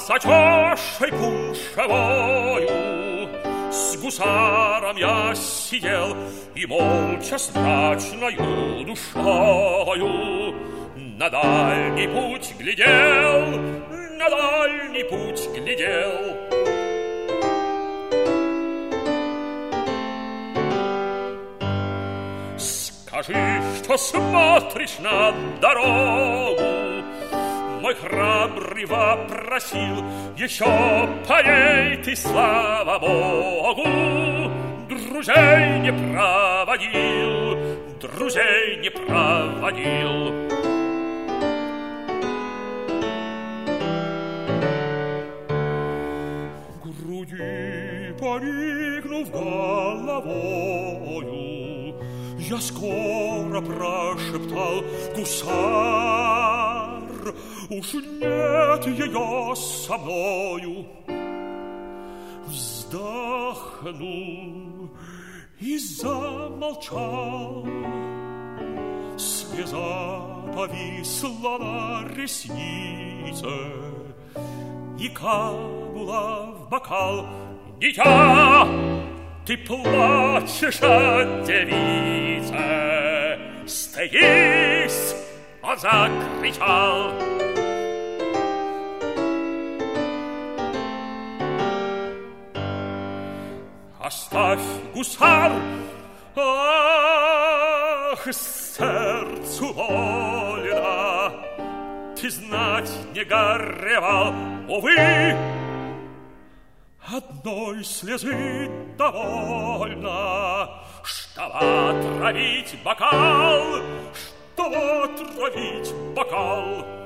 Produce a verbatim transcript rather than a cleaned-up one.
За чашей пуншевою с гусаром я сидел и молча с мрачною душою на дальний путь глядел, на дальний путь глядел. Скажи, что смотришь на дорогу, мой храбрый вопросил. Еще парей ты, слава Богу, друзей не проводил, друзей не проводил. Груди поникнув головою, я скоро прошептал: гусар, уж нет ее со мною. Вздохнул и замолчал. Слеза повисла на реснице и капнула в бокал. Дитя, ты плачешь от девицы. Стыдись, он закричал. Оставь, гусар, ах, сердцу больно. Ты знать не горевал, увы, одной слезы довольно, чтоб отравить бокал, чтоб отравить бокал.